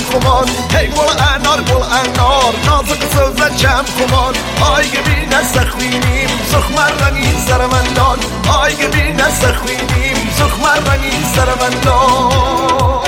خمان هی گل انار نازک سوزه چم خمان آی بینه سخوینیم سخمر رنگی سرمندان آی بینه سخوینیم سخمر رنگی سرمندان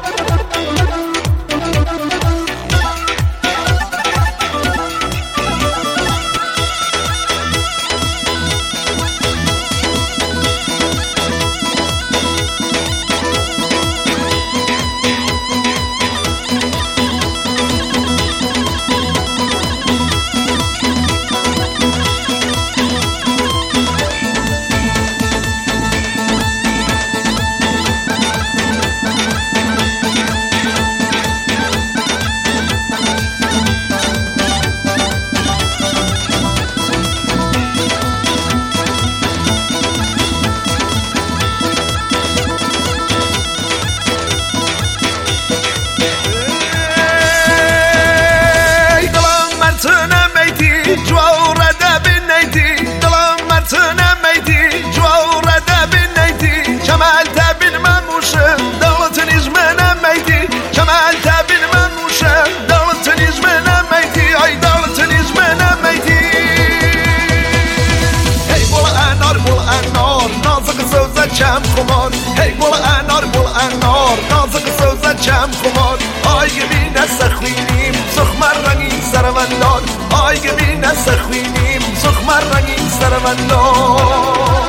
چم خمان هی گل انار نازک سوزه چم خمان آی بینه سخوینیم سخمر رنگی سرمندان آی بینه سخوینیم سخمر رنگی سرمندان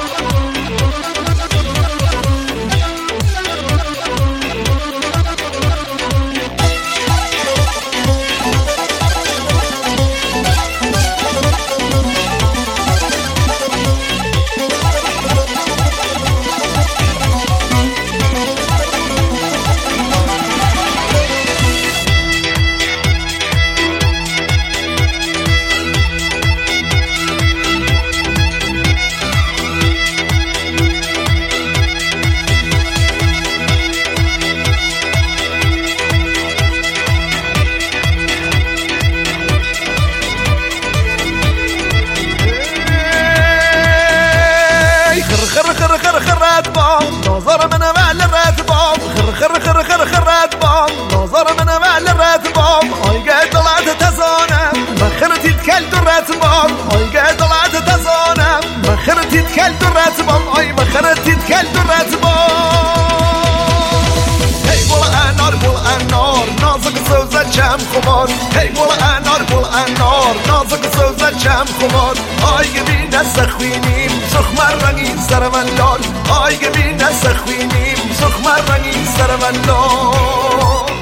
نظر من وعلى الراتبام خر راتبام نظر من وعلى الراتبام آي قاعد طلعت تزانم مخرتي تكلت الراتبام آي قاعد طلعت تزانم مخرتي تكلت الراتبام آي مخرتي تكلت الراتبام هي قول انار نازك سوزة چم خمان هي قول انار نازك سوزة چم خمان آي بینه سخوینیم سخمر رنگی سرمندان آی بینه سخوینیم سخمر رنگی سرمندان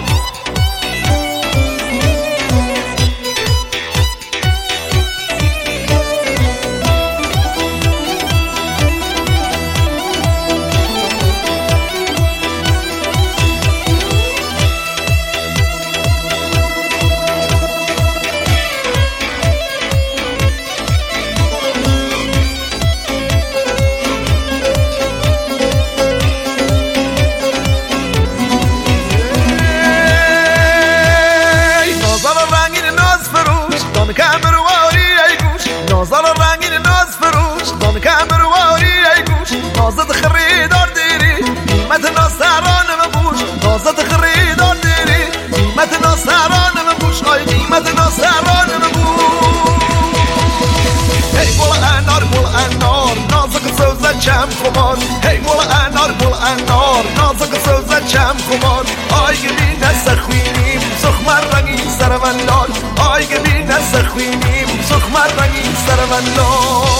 نازل رنگین ناز فروش دان کمر واری ای گوش نازد خریدار دیری قیمت ناستران مبوش نازد خریدار دیری قیمت ناستران مبوش آی قیمت ناستران مبوش هی گل انار نازک سوزه چم خمان هی گل انار نازک سوزه چم خمان آی بینه سخوینیم سخمر رنگی سرمندان آی بینه سخوینیم سخمر رنگی سرمندان